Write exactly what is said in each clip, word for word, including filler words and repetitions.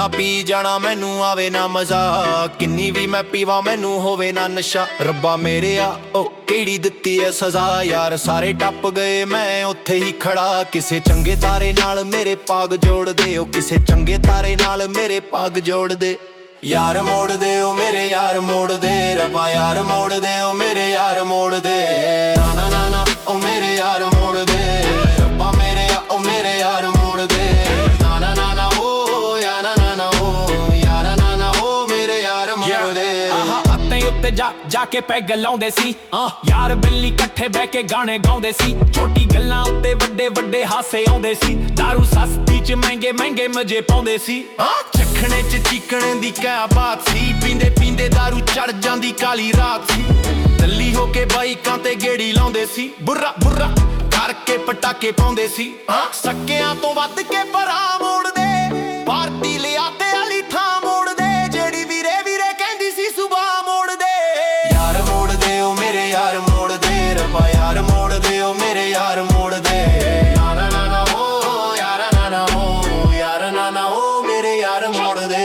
ਬੜਾ ਪੀ ਜਾਣਾ ਮੈਨੂੰ ਆਵੇ ਨਾ ਮਜ਼ਾ, ਕਿੰਨੀ ਵੀ ਮੈਂ ਪੀਵਾਂ ਮੈਨੂੰ ਹੋਵੇ ਨਾ ਨਸ਼ਾ। ਰੱਬਾ ਮੇਰਿਆ ਉਹ ਕਿਹੜੀ ਦਿੱਤੀ ਐ ਸਜ਼ਾ, ਯਾਰ ਸਾਰੇ ਟੱਪ ਗਏ ਮੈਂ ਉੱਥੇ ਹੀ ਖੜਾ। ਕਿਸੇ ਚੰਗੇ ਤਾਰੇ ਨਾਲ ਮੇਰੇ ਪਾਗ ਜੋੜ ਦੇ, ਉਹ ਕਿਸੇ ਚੰਗੇ ਤਾਰੇ ਨਾਲ ਮੇਰੇ ਪਾਗ ਜੋੜ ਦੇ। ਯਾਰ ਮੋੜ ਦੇ ਉਹ ਮੇਰੇ ਯਾਰ ਮੋੜ ਦੇ, ਰੱਬਾ ਯਾਰ ਮੋੜ ਦੇ ਉਹ ਮੇਰੇ ਯਾਰ ਮੋੜ ਦੇ। ਨਾ ਨਾ ਨਾ ਨਾ ਉਹ ਮੇਰੇ ਯਾਰ ਮੋੜ ਦੇ, ਰੱਬਾ ਮੇਰੇ ਆ ਉਹ ਮੇਰੇ ਯਾਰ ਮੋੜ ਦੇ। ਨਾ ਨਾ ਨਾ ਨਾ ਉਹ ਯਾ ਨਾ ਨਾ ਨਾ ਉਹ ਯਾਰ ਨਾ ਨਾ ਉਹ ਮੇਰੇ ਯਾਰ ਮੋੜ ਦੇ। ਆਹਾ ਅੱਤੇ ਉੱਤੇ ਜਾ ਜਾ ਕੇ ਪੈਗ ਲਾਉਂਦੇ ਸੀ, ਯਾਰ ਬਿੱਲੀ ਇਕੱਠੇ ਬਹਿ ਕੇ ਗਾਣੇ ਗਾਉਂਦੇ ਸੀ। ਛੋਟੀ ਗੱਲਾਂ ਉੱਤੇ ਵੱਡੇ ਵੱਡੇ ਹਾਸੇ ਆਉਂਦੇ ਸੀ, ਦਾਰੂ ਸਸਤੀ ਚ ਮਹਿੰਗੇ ਮਹਿੰਗੇ ਮਜੇ ਪਾਉਂਦੇ ਸੀ। ਚੱਖਣੇ ਚ ਚੀਕਣੇ ਦੀ ਕਿਆ ਬਾਤ ਸੀ, ਪੀਂਦੇ ਪੀਂਦੇ ਦਾਰੂ ਚੜ ਜਾਂਦੀ ਕਾਲੀ ਰਾਤ ਸੀ। ਦਿੱਲੀ ਹੋ ਕੇ ਬਾਈਕਾਂ ਤੇ ਗੇੜੀ ਲਾਉਂਦੇ ਸੀ, ਬੁర్రా ਬੁర్రా ਕਰਕੇ ਪਟਾਕੇ ਪਾਉਂਦੇ ਸੀ। ਸੱਕਿਆਂ ਤੋਂ ਵੱਧ ਕੇ ਭਰਾ ਮੋੜਦੇ, ਪਾਰਟੀ ਲਿਆਤੇ ਵਾਲੀ ਥਾਂ ਮੋੜਦੇ, ਜਿਹੜੀ ਵੀਰੇ ਵੀਰੇ ਕਹਿੰਦੀ ਸੀ ਸੁਬਾਹ ਮੋੜਦੇ। ਯਾਰ ਮੋੜਦੇ ਉਹ ਮੇਰੇ ਯਾਰ ਮੋੜਦੇ, ਰੱਬਾ ਯਾਰ ਮੋੜਦੇ ਉਹ ਮੇਰੇ ਯਾਰ ਮੋੜਦੇ। ਨਾ ਨਾ ਨਾ ਨਾ ਉਹ ਯਾਰ ਨਾ ਨਾ ਉਹ ਯਾਰ ਨਾ ਨਾ ਉਹ ਮੇਰੇ ਯਾਰ ਮੋੜਦੇ।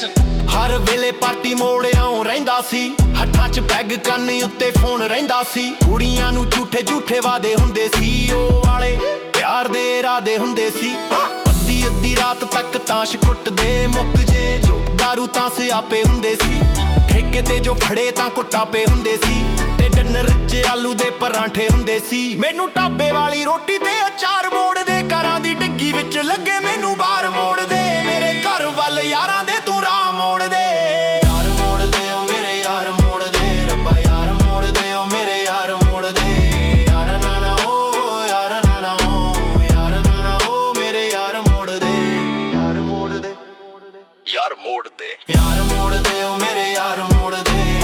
ਹਰ ਵੇਲੇ ਪਾਰਟੀ ਮੋੜਿਆਂ ਰਹਿੰਦਾ ਸੀ, ਹੱਥਾਂ 'ਚ ਪੈਗ ਕੰਨ ਉੱਤੇ ਫੋਨ ਰਹਿੰਦਾ ਸੀ। ਕੁੜੀਆਂ ਨੂੰ ਝੂਠੇ ਝੂਠੇ ਵਾਦੇ ਹੁੰਦੇ ਸੀ, ਉਹ ਵਾਲੇ ਪਿਆਰ ਦੇ ਇਰਾਦੇ ਹੁੰਦੇ ਸੀ। ਅੱਧੀ ਅੱਧੀ ਰਾਤ ਤੱਕ ਤਾਸ਼ ਕੁੱਟਦੇ, ਮੁੱਕ ਜੇ ਜੋ ਦਾਰੂ ਤਾਂ ਸਿਆਪੇ ਹੁੰਦੇ ਸੀ। ਠੇਕੇ ਤੇ ਜੋ ਫੜੇ ਤਾਂ ਕੁੱਟਾਪੇ ਹੁੰਦੇ ਸੀ, ਤੇ ਡਿਨਰ 'ਚ ਆਲੂ ਦੇ ਪਰਾਂਠੇ ਹੁੰਦੇ ਸੀ। ਮੈਨੂੰ ਢਾਬੇ ਵਾਲੀ ਰੋਟੀ ਤੇ ਅਚਾਰ ਮੋੜਦੇ, ਘਰਾਂ ਦੀ ਡਿੱਗੀ ਵਿੱਚ ਲੱਗੇ ਮੈਨੂੰ ਬਾਹਰ ਮੋੜਦੇ। ਮੇਰੇ ਘਰ ਵੱਲ ਯਾਰਾਂ ਦੇ ਤੂੰ ਰਾਹ ਮੋੜਦੇ। ਯਾਰ ਮੋੜਦੇ ਉਹ ਮੇਰੇ ਯਾਰ ਮੋੜਦੇ, ਰੱਬਾ ਯਾਰ ਮੋੜਦੇ ਉਹ ਮੇਰੇ ਯਾਰ ਮੋੜਦੇ। ਯਾਰ ਨਾ ਨਾ ਉਹ ਯਾਰ ਨਾ ਨਾ ਉਹ ਯਾਰ ਨਾ ਨਾ ਉਹ ਮੇਰੇ ਯਾਰ ਮੋੜਦੇ। ਯਾਰ ਮੋੜਦੇ ਯਾਰ ਮੋੜਦੇ ਯਾਰ ਮੋੜਦੇ ਉਹ ਮੇਰੇ ਯਾਰ ਮੋੜਦੇ।